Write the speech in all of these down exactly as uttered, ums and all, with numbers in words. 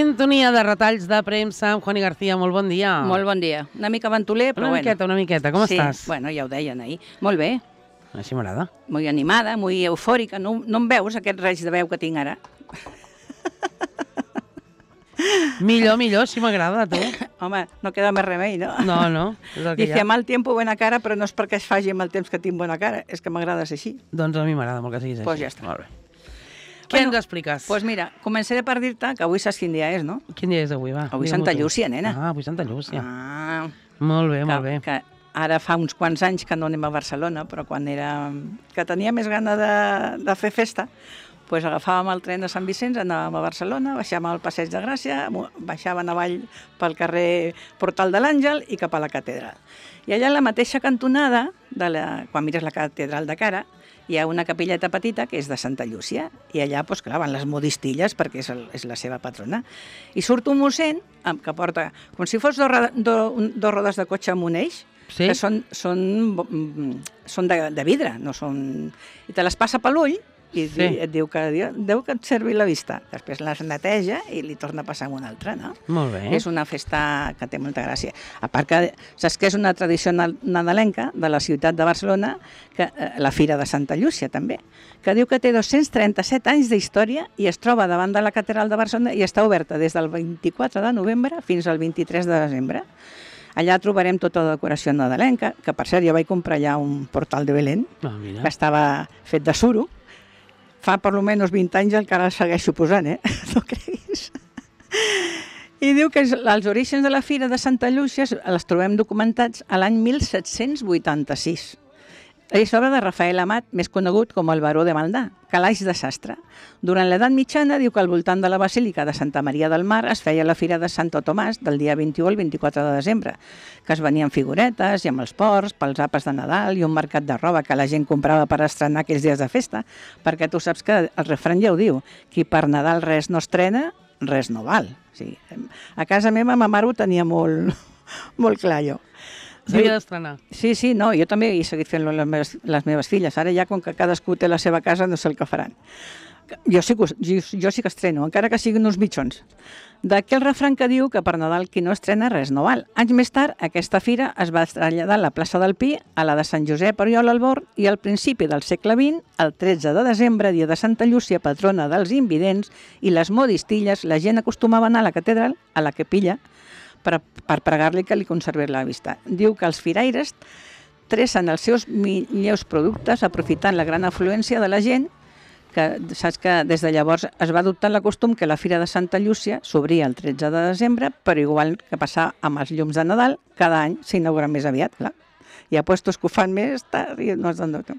Sintonia de retalls de premsa amb Juani García. Molt bon dia. Molt bon dia. Una mica aventuler, però una bueno. Una miqueta, una miqueta. Com sí. estàs? Bueno, ja ho deien ahir. Molt bé. Així m'agrada. Molt animada, molt eufòrica. No, no em veus, aquest raig de veu que tinc ara? Millor, millor, si m'agrada, tu. Home, no queda més remei, no? No, no. És el que Dice, hi ha. mal tiempo, buena cara, però no és perquè es faci amb el temps que tinc bona cara, és que m'agrada ser així. Doncs a mi m'agrada molt que siguis així. Doncs ja està. Molt bé. Què ens expliques? Doncs mira, començaré per dir-te que avui saps quin dia és, no? Quin dia és avui, va? Avui Santa Llúcia, nena. Ah, avui Santa Llúcia. Ah, molt bé, que, molt bé. Que ara fa uns quants anys que no anem a Barcelona, però quan era... que tenia més gana de, de fer festa, doncs agafàvem el tren de Sant Vicenç, anàvem a Barcelona, baixàvem al Passeig de Gràcia, baixàvem avall pel carrer Portal de l'Àngel i cap a la catedral. I allà a la mateixa cantonada, de la, quan mires la catedral de cara, hi ha una capelleta petita que és de Santa Llúcia, i allà, doncs clar, van les modistilles perquè és, el, és la seva patrona. I surt un mossèn que porta, com si fos dos, dos, dos rodes de cotxe amb un eix, sí? que són, són, són de, de vidre, no són... i te les passa per l'ull, i sí. et diu que deu que et servi la vista. Després les neteja i li torna a passar amb una altra, no? Molt bé. És una festa que té molta gràcia. A part que, saps que és una tradició nadalenca de la ciutat de Barcelona, que, la Fira de Santa Llúcia també, que diu que té dos-cents trenta-set anys d'història i es troba davant de la catedral de Barcelona i està oberta des del vint-i-quatre de novembre fins al vint-i-tres de desembre. Allà trobarem tota la decoració nadalenca, que per cert jo vaig comprar allà un portal de Belén, ah, que estava fet de suro. Fa per almenys vint anys encara el segueixo posant, eh? No creguis. I diu que els orígens de la Fira de Santa Llúcia els trobem documentats a l'any mil set-cents vuitanta-sis. És obra de Rafael Amat, més conegut com el baró de Maldà, calaix de sastre. Durant l'edat mitjana diu que al voltant de la Basílica de Santa Maria del Mar es feia la Fira de Santo Tomàs del dia vint-i-u al vint-i-quatre de desembre, que es venien figuretes i amb els porcs, pels àpats de Nadal i un mercat de roba que la gent comprava per estrenar aquells dies de festa, perquè tu saps que el refrany ja ho diu, qui per Nadal res no estrena, res no val. O sigui, a casa meva ma mare ho tenia molt, molt clar, jo. S'havia d'estrenar. Sí, sí, no, jo també he seguit fent-lo les meves, les meves filles. Ara ja, com que cadascú té la seva casa, no sé el que faran. Jo sí que, jo, jo sí que estreno, encara que siguin uns mitjons. D'aquell refrany que diu que per Nadal qui no estrena res no val. Anys més tard, aquesta fira es va traslladar a la plaça del Pi, a la de Sant Josep Oriol al Born, i al principi del segle vint, el tretze de desembre, dia de Santa Llúcia, patrona dels invidents, i les modistilles, la gent acostumava a anar a la catedral, a la capella, per, per pregar-li que li conservés la vista. Diu que els firaires tressen els seus millors productes aprofitant la gran afluència de la gent, que saps que des de llavors es va adoptar la costum que la Fira de Santa Llúcia s'obria el tretze de desembre, però igual que passar amb els llums de Nadal, cada any s'inaugura més aviat, clar. Hi ha puestos que ho fan més tard i no es donen tot.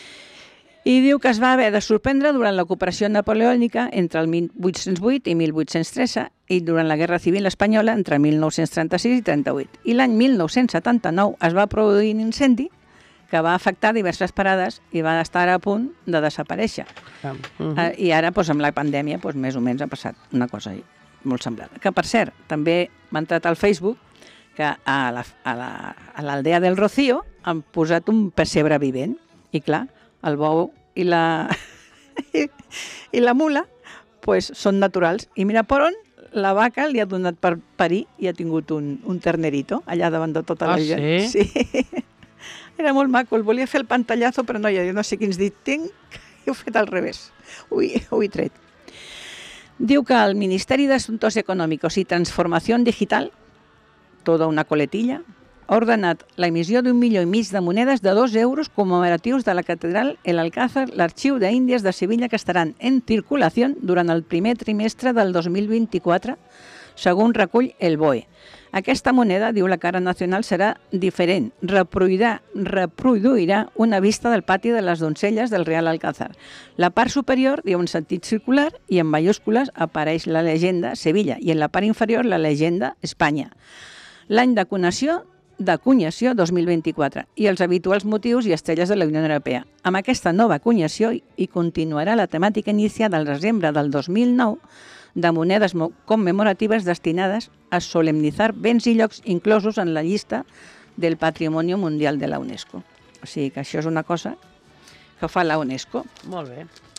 I diu que es va haver de sorprendre durant l'ocupació napoleònica entre el mil vuit-cents vuit i mil vuit-cents tretze i durant la Guerra Civil Espanyola entre mil nou-cents trenta-sis i trenta-vuit. I l'any mil nou-cents setanta-nou es va produir un incendi que va afectar diverses parades i va estar a punt de desaparèixer. Uh -huh. I ara, doncs, amb la pandèmia, doncs, més o menys ha passat una cosa molt semblant. Que, per cert, també m'ha entrat al Facebook que a la, a la, a l'aldea del Rocío han posat un pessebre vivent. I clar, el bou i la, i, i la mula pues, són naturals. I mira per on la vaca li ha donat per parir i ha tingut un, un ternerito allà davant de tota la ah, gent. Sí? Sí. Era molt maco, el volia fer el pantallazo, però no, jo no sé quins dits tinc, he fet al revés, ho he, ho he tret. Diu que el Ministeri d'Assumptos Econòmics i Transformació Digital, tota una coletilla, ha ordenat la emissió d'un milió i mig de monedes de dos euros commemoratius de la catedral El Alcázar, l'Arxiu d'Índies de Sevilla, que estaran en circulació durant el primer trimestre del dos mil vint-i-quatre, segons recull el B O E. Aquesta moneda, diu la cara nacional, serà diferent. Reproduirà, reproduirà una vista del pati de les Doncelles del Real Alcázar. La part superior, diu, en sentit circular, i en mayúscules apareix la llegenda Sevilla, i en la part inferior la llegenda Espanya. L'any d'acunació, d'acunyació dos mil vint-i-quatre, i els habituals motius i estrelles de la Unió Europea. Amb aquesta nova acunyació hi continuarà la temàtica iniciada al desembre del dos mil nou, de monedes commemoratives destinades a solemnitzar béns i llocs inclosos en la llista del Patrimoni Mundial de la UNESCO. O sigui que això és una cosa que fa la UNESCO. Molt bé.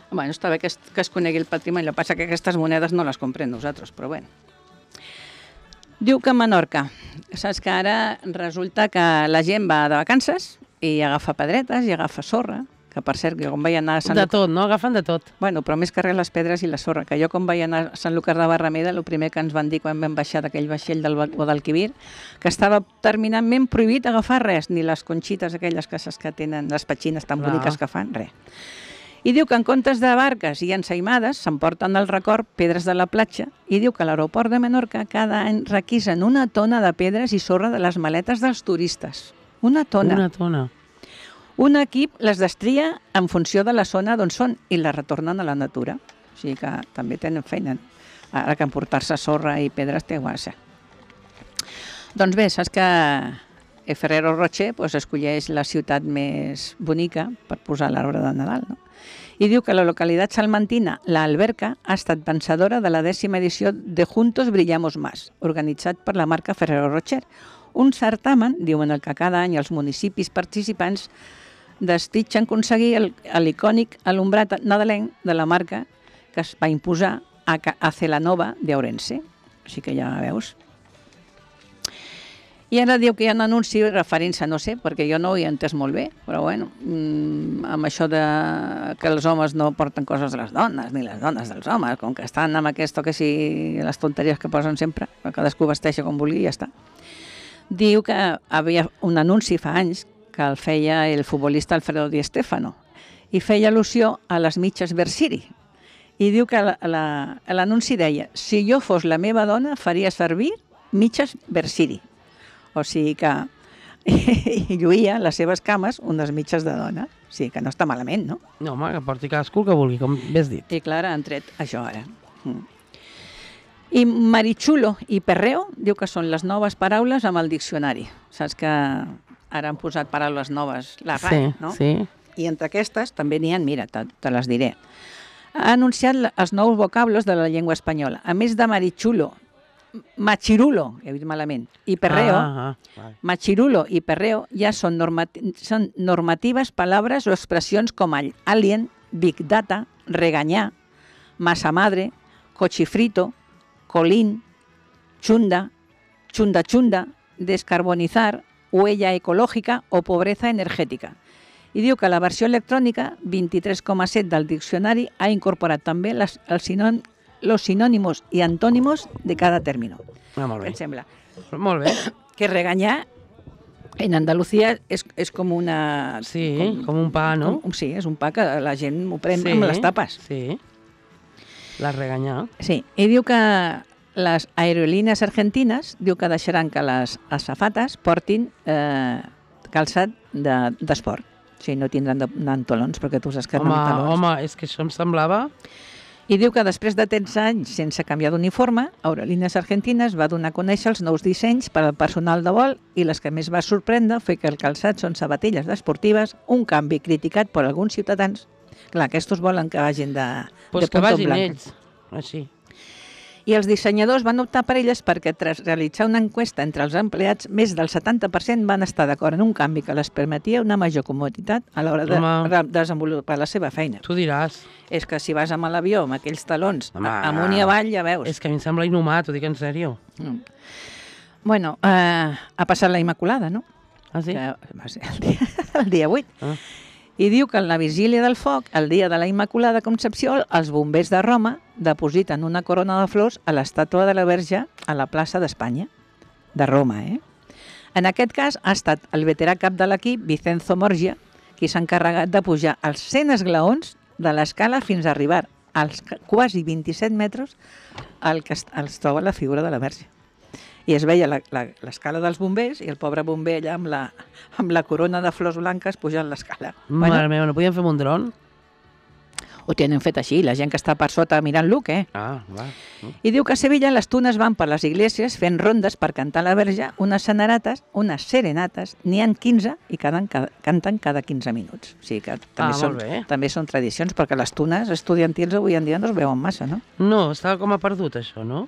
Bueno, està bé que es, que es conegui el patrimoni, el que passa que aquestes monedes no les comprem nosaltres, però bueno. Diu que a Menorca, saps que ara resulta que la gent va de vacances i agafa pedretes i agafa sorra, que per cert, jo com vaig anar a Sant De Luc... tot, no? Agafen de tot. Bueno, però més que res les pedres i la sorra, que jo com vaig anar a Sant Lucas de Barrameda, el primer que ens van dir quan vam baixar d'aquell vaixell del Guadalquivir, que estava terminantment prohibit agafar res, ni les conxites aquelles que, que tenen, les petxines tan Clar. boniques que fan, res. I diu que en comptes de barques i ensaïmades s'emporten del record pedres de la platja i diu que a l'aeroport de Menorca cada any requisen una tona de pedres i sorra de les maletes dels turistes. Una tona. Una tona. Un equip les destria en funció de la zona d'on són i les retornen a la natura. O sigui que també tenen feina. Ara que emportar-se sorra i pedres té guassa. Doncs bé, saps que Ferrero Rocher pues, escolleix la ciutat més bonica per posar l'arbre de Nadal, no? I diu que la localitat salmantina, la Alberca, ha estat vencedora de la dècima edició de Juntos Brillamos Más, organitzat per la marca Ferrero Rocher. Un certamen, diuen el que cada any els municipis participants desitgen aconseguir l'icònic alumbrat nadalenc de la marca que es va imposar a, a Celanova d'Ourense. Així que ja veus. I ara diu que hi ha un anunci referint-se, no sé, perquè jo no ho he entès molt bé, però bueno, mmm, amb això de que els homes no porten coses de les dones, ni les dones dels homes, com que estan amb aquest, que si les tonteries que posen sempre, cadascú vesteixi com vulgui i ja està. Diu que havia un anunci fa anys que el feia el futbolista Alfredo Di Stéfano i feia al·lusió a les mitges Versiri. I diu que l'anunci deia: si jo fos la meva dona faria servir mitges Versiri. O sigui que i lluïa les seves cames unes mitges de dona. O sigui que no està malament, no? No, home, que porti cadascú que vulgui, com bé has dit. I clar, han tret això ara. Mm. I marichulo i perreo diu que són les noves paraules amb el diccionari. Saps que ara han posat paraules noves, la R A E, sí, no? Sí. I entre aquestes també n'hi ha, mira, te, te les diré. Ha anunciat els nous vocablos de la llengua espanyola. A més de marichulo, machirulo, he dit malament, i perreo, Ah, ah, vale. machirulo i perreo ja són, normati són normatives paraules o expressions com el alien, big data, regañar, masa madre, cochifrito, colín, chunda, chunda chunda, descarbonizar, huella ecològica o pobreza energètica. I diu que la versió electrònica vint-i-tres coma set del diccionari ha incorporat també les, els sinònims los sinónimos y antónimos de cada término. Ah, molt Què bé. et sembla? Molt bé. Que regañar en Andalucía és, és com una... Sí, com, com un pa, no? Com, sí, és un pa que la gent ho pren Sí, amb les tapes. Sí. La regañar. Sí, i diu que les aerolínees argentines diu que deixaran que les azafates portin eh, calçat d'esport. De, o sigui, no tindran d'antolons, perquè tu saps que Home, no talons. home, és que això em semblava... I diu que després de tretze anys sense canviar d'uniforme, Aerolíneas Argentines va donar a conèixer els nous dissenys per al personal de vol i les que més va sorprendre fer que el calçat són sabatilles esportives, un canvi criticat per alguns ciutadans. Clar, aquests volen que vagin de, Pues de que punto vagin blanc. ells, així. I els dissenyadors van optar per elles perquè tras realitzar una enquesta entre els empleats, més del setanta per cent van estar d'acord en un canvi que les permetia una major comoditat a l'hora de, de desenvolupar la seva feina. Tu diràs. És que si vas amb l'avió amb aquells talons, Home, amunt i avall, ja veus. És que a mi em sembla inhumà, t'ho dic en sèrio. Mm. Bueno, eh, ha passat la Immaculada, no? Ah, sí? Que va ser el dia, el dia vuit. Ah. I diu que en la vigília del foc, el dia de la Immaculada Concepció, els bombers de Roma depositen una corona de flors a l'estàtua de la Verge a la plaça d'Espanya, de Roma, eh? En aquest cas ha estat el veterà cap de l'equip, Vicenzo Morgia, qui s'ha encarregat de pujar els cent esglaons de l'escala fins a arribar als quasi vint-i-set metres al que es troba la figura de la Verge. I es veia l'escala dels bombers i el pobre bomber allà amb la, amb la corona de flors blanques pujant l'escala. Mare Bueno, meva, no podíem fer amb un dron? ho tenen fet així, la gent que està per sota mirant-lo, què? Ah, va. I diu que a Sevilla les tunes van per les iglesias fent rondes per cantar a la Verge unes senerates, unes serenates, n'hi han quinze i cada, cada, canten cada quinze minuts. O sigui que també, Ah, són, molt bé. també són tradicions, perquè les tunes estudiantils avui en dia no es veuen massa, no? No, estava com a perdut, això, no?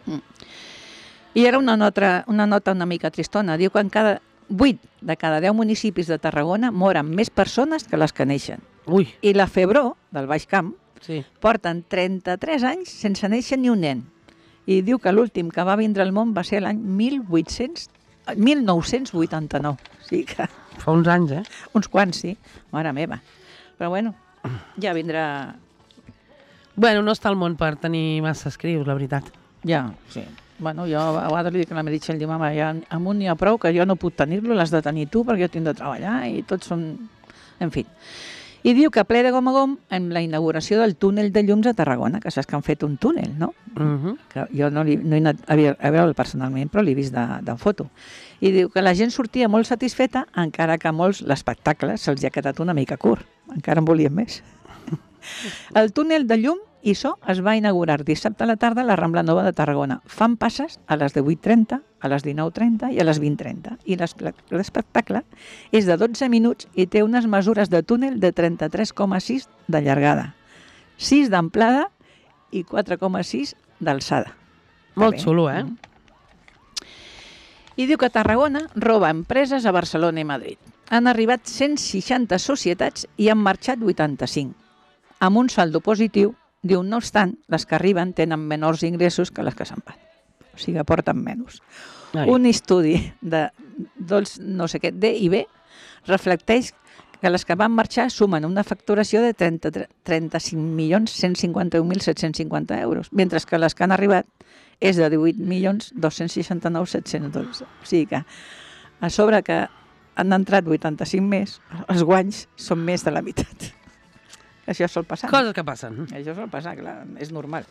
I era una nota, una nota una mica tristona. Diu que en cada vuit de cada deu municipis de Tarragona moren més persones que les que neixen. Ui, I la Febró, del Baix Camp, Sí. Porten trenta-tres anys sense néixer ni un nen. I diu que l'últim que va vindre al món va ser l'any mil vuit-cents mil nou-cents vuitanta-nou. O sigui que... Fa uns anys, eh? Uns quants, sí. Mare meva. Però bueno, ja vindrà... Bueno, no està al món per tenir massa escrius, la veritat. Ja, sí. Bueno, jo a vegades li dic a la Meritxell, diu, mama, ja amb un n'hi ha prou, que jo no puc tenir-lo, l'has de tenir tu, perquè jo tinc de treballar, i tots són... En fi. I diu que ple de gom a gom amb la inauguració del túnel de llums a Tarragona, que saps que han fet un túnel, no? Uh -huh. Que jo no, li, no he anat a veure'l personalment, però l'he vist de, de foto. I diu que la gent sortia molt satisfeta, encara que a molts l'espectacle se'ls ha quedat una mica curt. Encara en volien més. El túnel de llum i so es va inaugurar dissabte a la tarda a la Rambla Nova de Tarragona. Fan passes a les divuit trenta, a les dinou trenta i a les vint trenta. I l'espectacle és de dotze minuts i té unes mesures de túnel de trenta-tres coma sis de llargada, sis d'amplada i quatre coma sis d'alçada. Molt xulo, eh? I diu que Tarragona roba empreses a Barcelona i Madrid. Han arribat cent seixanta societats i han marxat vuitanta-cinc. Amb un saldo positiu, diu, no obstant, les que arriben tenen menors ingressos que les que se'n van. O sigui, aporten menys. Ai. Un estudi de dolç, no sé què, D i B reflecteix que les que van marxar sumen una facturació de trenta-cinc milions cent cinquanta-un mil set-cents cinquanta euros, mentre que les que han arribat és de divuit milions dos-cents seixanta-nou mil set-cents dotze. O sigui que, a sobre que han entrat vuitanta-cinc més, els guanys són més de la meitat. Això sol passar. Coses que passen. Això sol passar, clar, és normal.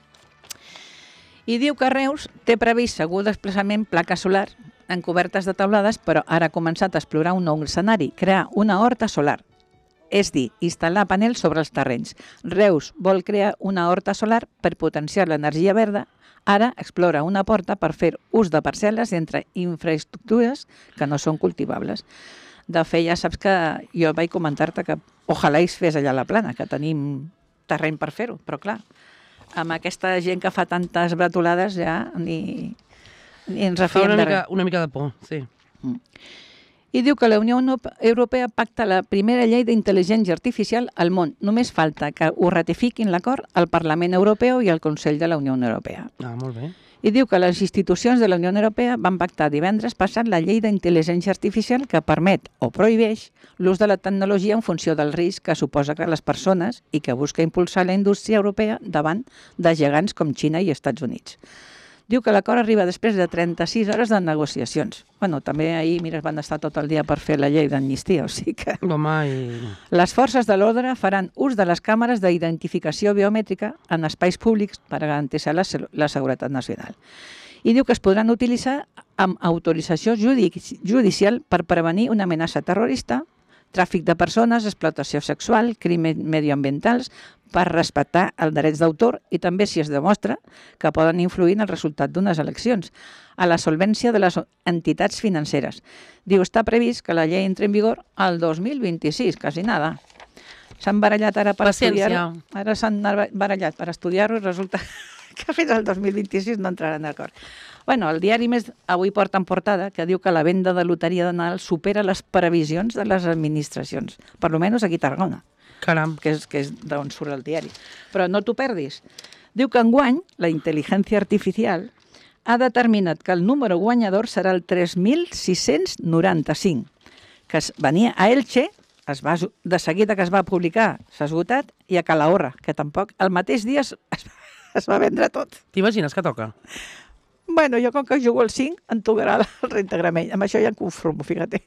I diu que Reus té previst segur desplaçament placa solar en cobertes de teulades, però ara ha començat a explorar un nou escenari, crear una horta solar. És dir, instal·lar panels sobre els terrenys. Reus vol crear una horta solar per potenciar l'energia verda. Ara explora una porta per fer ús de parcel·les entre infraestructures que no són cultivables. De fet, ja saps que jo vaig comentar-te que ojalà es fes allà a la Plana, que tenim terreny per fer-ho, però clar, amb aquesta gent que fa tantes bretolades ja ni, ni ens refiem una de mica, res. una mica de por, sí. Mm. I diu que la Unió Europea pacta la primera llei d'intel·ligència artificial al món. Només falta que ho ratifiquin l'acord al Parlament Europeu i al Consell de la Unió Europea. Ah, molt bé. I diu que les institucions de la Unió Europea van pactar divendres passat la llei d'intel·ligència artificial que permet o prohibeix l'ús de la tecnologia en funció del risc que suposa que les persones i que busca impulsar la indústria europea davant de gegants com Xina i Estats Units. Diu que l'acord arriba després de trenta-sis hores de negociacions. Bueno, també ahir, mira, van estar tot el dia per fer la llei d'amnistia, o sigui que... Home, i... Les forces de l'ordre faran ús de les càmeres d'identificació biomètrica en espais públics per garantir la, la seguretat nacional. I diu que es podran utilitzar amb autorització judici judicial per prevenir una amenaça terrorista, tràfic de persones, explotació sexual, crims medioambientals, per respectar els drets d'autor i també si es demostra que poden influir en el resultat d'unes eleccions, a la solvència de les entitats financeres. Diu, està previst que la llei entri en vigor el dos mil vint-i-sis, quasi nada. S'han barallat ara per estudiar-ho. Ara s'han barallat per estudiar-ho i resulta que fins al dos mil vint-i-sis no entraran d'acord. Bueno, el diari Més avui porta en portada que diu que la venda de loteria de Nadal supera les previsions de les administracions, per almenys aquí a Tarragona. Caram. Que és, que és d'on surt el diari. Però no t'ho perdis. Diu que enguany la intel·ligència artificial ha determinat que el número guanyador serà el tres mil sis-cents noranta-cinc, que es venia a Elche, es va, de seguida que es va publicar, s'ha esgotat, i a Calahorra, que tampoc el mateix dia es, es, es va vendre tot. T'imagines que toca? Bueno, jo com que jugo al cinc, em tocarà el rentagramell. Amb això ja em conformo, fíjate.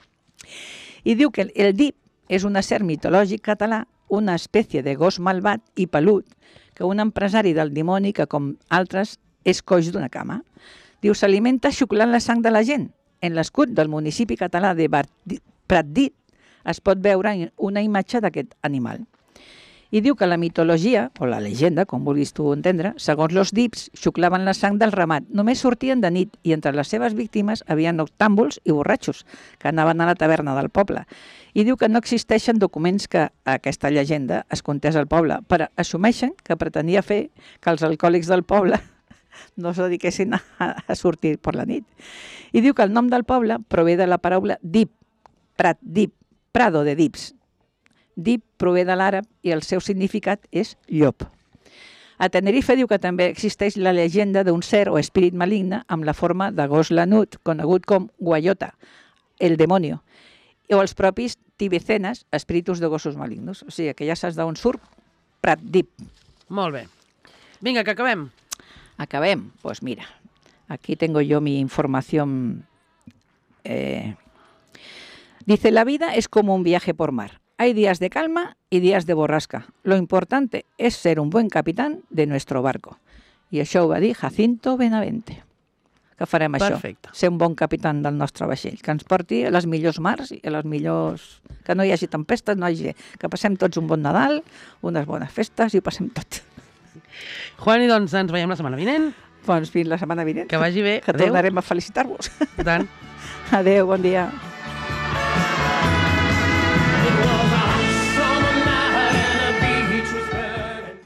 I diu que el, el D I P és un ésser mitològic català, una espècie de gos malvat i pelut, que un empresari del dimoni que, com altres, és coix d'una cama. Diu, s'alimenta xuclant la sang de la gent. En l'escut del municipi català de Pratdip es pot veure una imatge d'aquest animal. I diu que la mitologia, o la llegenda, com vulguis tu entendre, segons los dips, xuclaven la sang del ramat. Només sortien de nit i entre les seves víctimes havia noctàmbuls i borratxos que anaven a la taverna del poble. I diu que no existeixen documents que aquesta llegenda es contés al poble, però assumeixen que pretenia fer que els alcohòlics del poble no es dediquessin a, a sortir per la nit. I diu que el nom del poble prové de la paraula dip, Pratdip, Prado de Dips. Dip prové de l'àrab i el seu significat és llop. A Tenerife diu que també existeix la llegenda d'un ser o espírit maligne amb la forma de gos lanut, conegut com guayota, el demonio, o els propis tibecenes, espíritus de gossos malignos. O sigui, que ja saps d'on surt Prat Dip. Molt bé. Vinga, que acabem. Acabem. Pues mira, aquí tengo yo mi información. Eh, dice, la vida es como un viaje por mar. Hay días de calma y días de borrasca. Lo importante es ser un buen capitán de nuestro barco. I això ho va dir Jacinto Benavente. Que farem Perfecte. això? Ser un bon capità del nostre vaixell, que ens porti a les millors mars i a les millors... Que no hi hagi tempestes, no hi hagi... que passem tots un bon Nadal, unes bones festes i ho passem tot. Juani, doncs ens veiem la setmana vinent. Doncs fins la setmana vinent. Que vagi bé. Que Adéu. tornarem a felicitar-vos. I tant. Adéu, bon dia.